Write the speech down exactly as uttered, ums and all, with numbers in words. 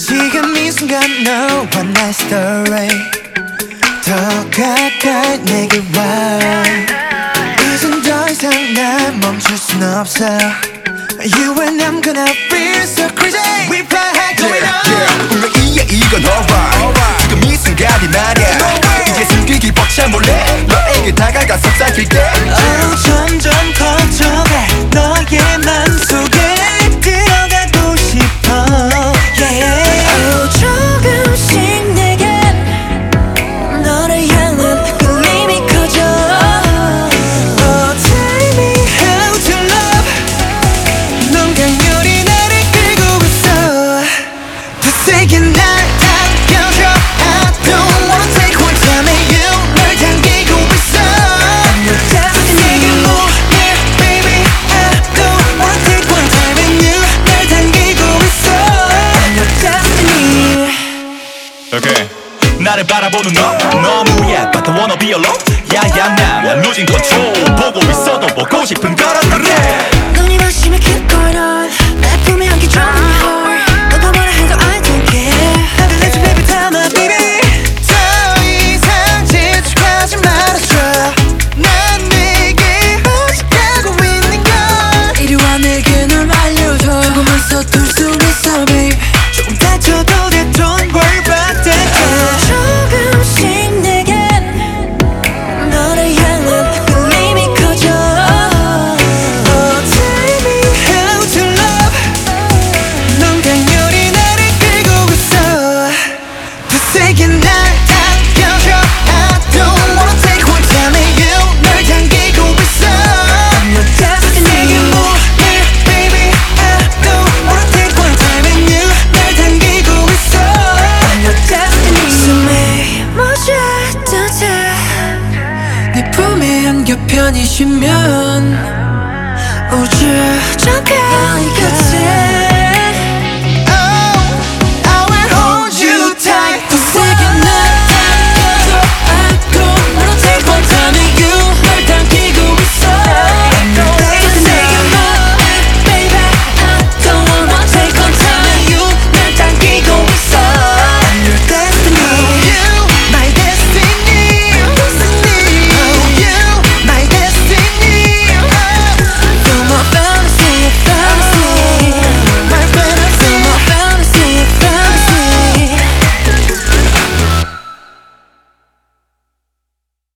지금 이 순간 너와 나의 story 더 가까이 내게 와 이젠 더 이상 난 멈출 순 없어 You and I'm gonna feel so crazy We fly high going on yeah. 운명이야 이건 alright 지금 이 순간이 말야 no 이제 숨기기 벅차 몰래 너에게 다가가 속삭일게 oh, 점점 커져가 너의 맘속에 들어가고 싶어 yeah. oh, 조금씩 내겐 너를 향한 끌림이 커져 Oh tell me how to love 넌 강렬히 나를 끌고 있어 되게 날 안겨줘 I don't wanna take one time and you 널 당기고 있어 I'm your destiny 내게 move yeah baby I don't wanna take one time and you 널 당기고 있어 I'm your destiny Okay. 나를 바라보는 너 너무 예뻐 Don't wanna be alone 야야 나만 losing control 보고 있어도 보고 싶은 거란 그래 눈이 마시면 keep going on 내 품에 안겨 drop me hard 너가 뭐라 해도 I don't care I believe you baby tell me baby 더 이상 지축하지 말아줘 난 내게 아직하고 있는 걸 이리 와 내게 널 알려줘 조금만 서툴 수 있어 babe 조금 다쳐도 돼 don't worry about that 조금씩 내겐 너를 향한 끌림이 커져 Oh tell me how to love 넌 강렬히 나를 끌고 있어 더 세게 날 안겨줘 I don't wanna take one time and you 널 당기고 있어 I'm your destiny 세게 move yeah baby I don't wanna take one time and you 널 당기고 있어 I'm your destiny 숨이 멎을 듯해 네 품에 안겨 편히 쉬면